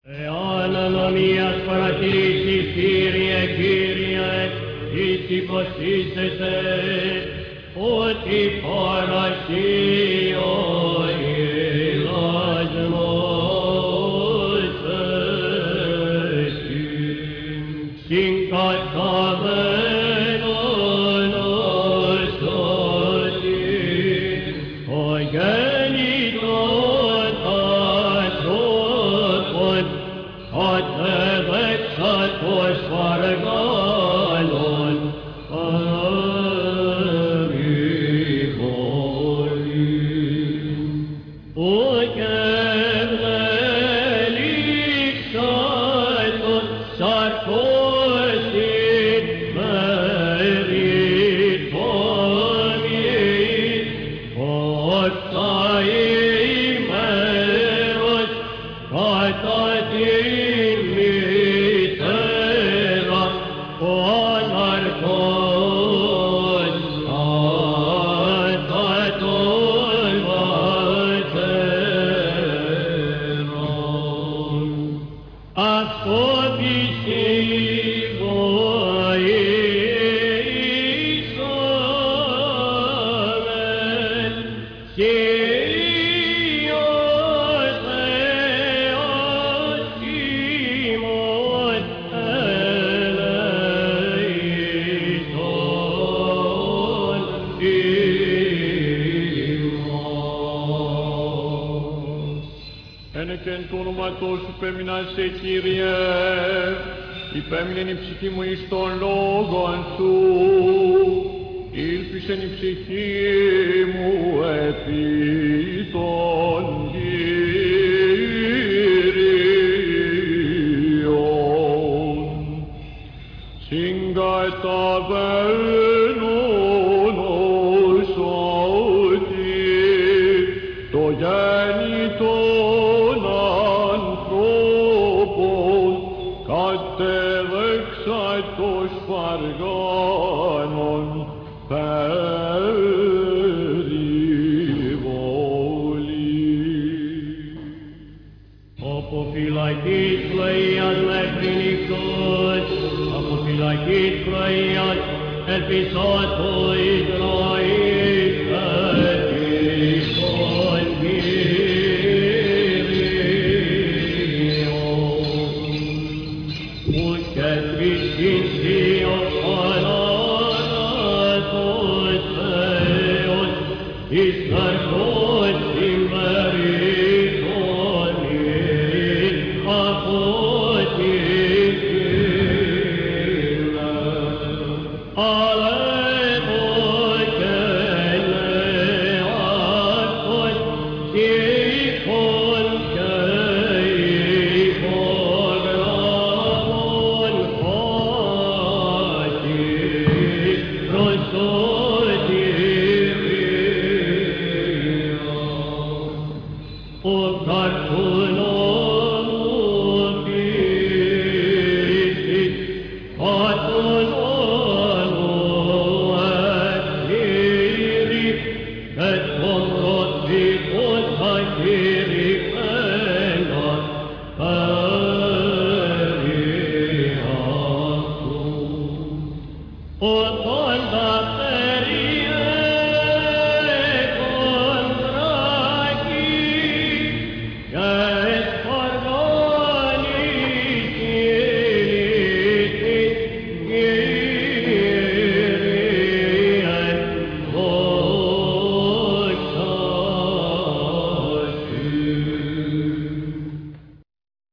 Εάν ανομίας παρατηρήσει, Κύριε, Κύριε, εις υποσύσετε, ότι παρασύ ο ηλασμός εστιν, συγκαταμένον ως σωτήν, ο γέννητον ανθρώπων, κατεδέξατος παργάλων, αμοιβολήν. Ουκ ευλέληξατος σαρκώσιν μεριτόμιοι, όξα ημέρος κατά την μητέρα ο αναρχός κατά των πατέρων. Αυτό πιστεύοησόμεν, Κύριος Θεός ημών ελέητον ημάς. Ένεκεν του όνοματός σου πέμειναν σε Κύριε, υπέμεινεν η ψυχή μου εις των λόγων σου, ήλπισεν η ψυχή μου επί των Κύριων. Συγκαταβαίνουν ως ότι το γέννητον ανθρώπων κατεδέξατος παργάνων περιβολή. Από φυλακής πλοίας μέχρι νυχτός, από φυλακής πρωίας ελπισά το Ισραήλ.